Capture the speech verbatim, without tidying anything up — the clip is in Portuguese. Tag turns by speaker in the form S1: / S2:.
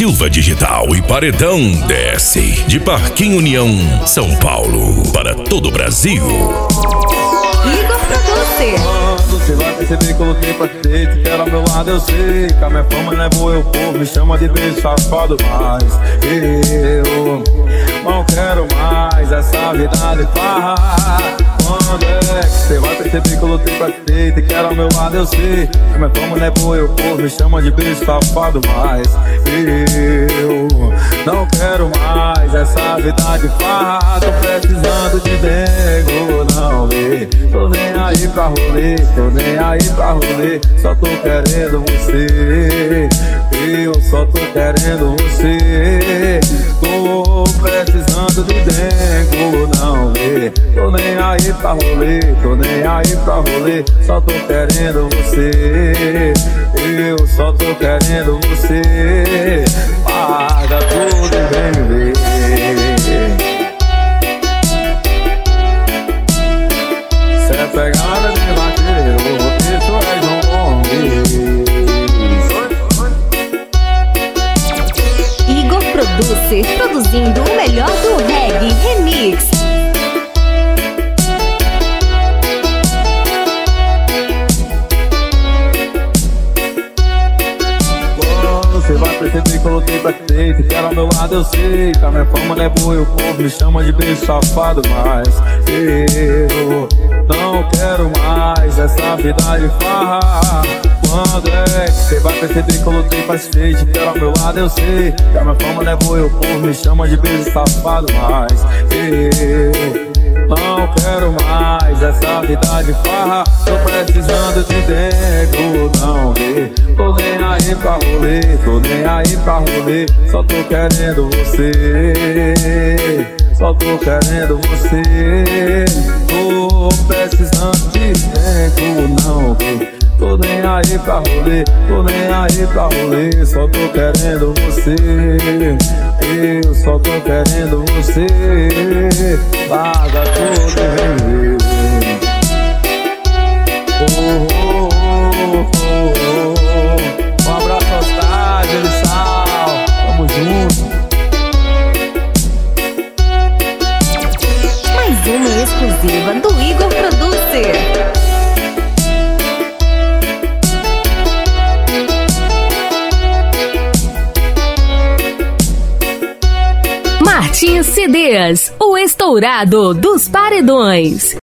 S1: Silva Digital e Paredão desce de Parquinho União, São Paulo, para todo o Brasil.
S2: Igor Producer.
S3: Você vai perceber que eu lutei pra direito, que era ao meu lado eu sei que a minha fama levou eu povo, me chama de beijo safado, mas eu não quero mais essa vida de farra. Quando é que você vai perceber que eu lutei pra direito, que era ao meu lado eu sei que a minha fama levou eu povo, me chama de beijo safado, mas eu não quero mais essa vida de farra. Tô precisando de dengo, não vê. Tô nem aí pra rolê, tô nem aí pra rolê, só tô querendo você. Eu só tô querendo você. Tô precisando de dengo, não vê. Tô nem aí pra rolê, tô nem aí pra rolê, só tô querendo você. Eu só tô querendo você. Paga tudo e vem ver. Cê é pegada de vaqueiro, isso é João Gomes.
S2: Igor Producer, produzindo o melhor do reggae remix.
S3: Você vai perceber que eu lutei pra direito, que era ao meu lado eu sei que a minha fama levou eu povo, me chama de beijo safado, mas eu não quero mais essa vida de farra. Quando é que você vai perceber que eu lutei pra direito, que era ao meu lado eu sei que a minha fama levou eu povo, me chama de beijo safado, mas eu não quero mais essa vida de farra. Tô precisando de tempo, não vê. Tô nem aí pra rolê, tô nem aí pra rolê, só tô querendo você. Só tô querendo você. Tô precisando de tempo, não vê. Tô nem aí pra rolê, tô nem aí pra rolê, só tô querendo você. Eu só tô querendo você. Paga tudo e vem ver. Oh, oh, oh, oh, oh. Um abraço aos Tádio e Sal, tamo junto.
S2: Mais uma exclusiva do Igor Producer. Martins C Ds, o estourado dos paredões.